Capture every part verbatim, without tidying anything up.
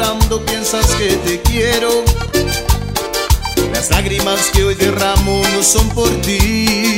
llorando piensas que te quiero. Las lágrimas que hoy derramo no son por ti.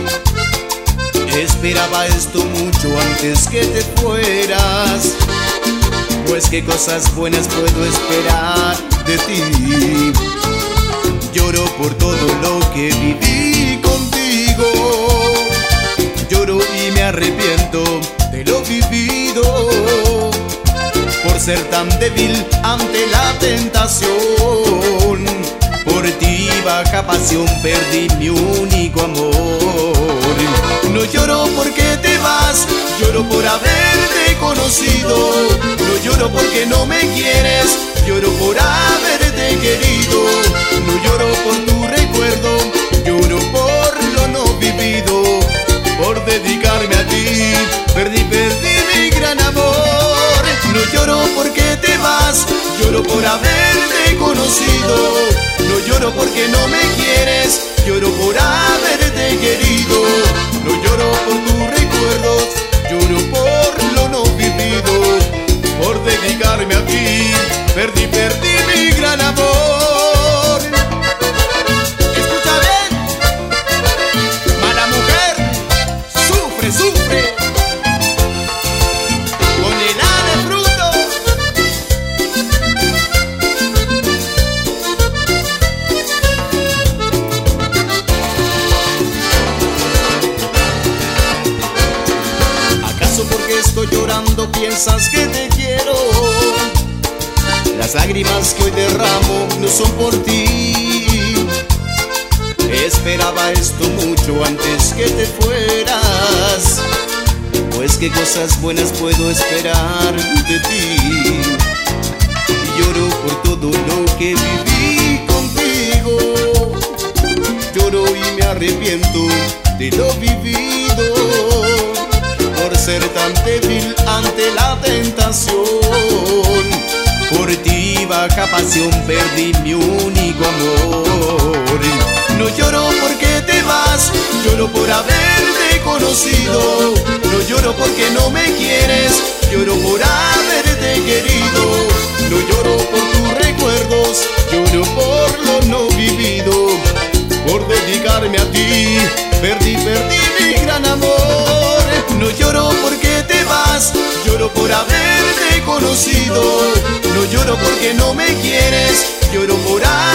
Esperaba esto mucho antes que te fueras, pues qué cosas buenas puedo esperar de ti. Lloro por todo lo que viví contigo. Lloro y me arrepiento de lo vivido, por ser tan débil ante la tentación. Por ti baja pasión perdí mi único amor. No lloro porque te vas, lloro por haberte conocido. No lloro porque no me quieres, lloro por haberte querido. No lloro por tu recuerdo, lloro por lo no vivido. Por dedicarme a ti, perdí, perdí mi gran amor. No lloro porque te vas, lloro por haberte conocido. No lloro porque no me quieres, lloro por haberte querido. No lloro por tus recuerdos, lloro por lo no vivido. Por dedicarme a ti, perdí, perdí mi gran amor. Escucha bien, mala mujer, sufre, sufre. Con el A de fruto. ¿Acaso porque estoy llorando piensas que te quiero? Las lágrimas que hoy derramo no son por ti. Esperaba esto mucho antes que te fueras, pues qué cosas buenas puedo esperar de ti. Lloro por todo lo que viví contigo. Lloro y me arrepiento de lo vivido, por ser tan débil ante la tentación. Por ti baja pasión perdí mi único amor. No lloro porque te vas, lloro por haberte conocido. No lloro porque no me quieres, lloro por haberte querido. No lloro por tus recuerdos, lloro por lo no vivido. Por dedicarme a ti, perdí, perdí mi gran amor. No lloro porque te vas, lloro por haberte conocido. No lloro porque no me quieres, lloro por haberte